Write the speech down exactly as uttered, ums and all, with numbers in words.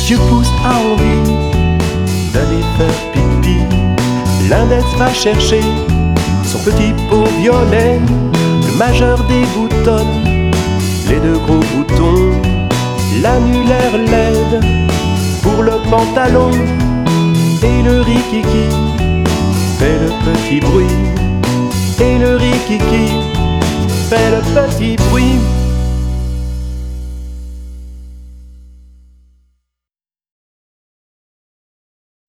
monsieur pousse a envie d'aller faire pipi. L'index va chercher son petit pot violet. Le majeur déboutonne les deux gros boutons. L'annulaire l'aide pour le pantalon. Et le rikiki fait le petit bruit. Et le rikiki fait le petit bruit.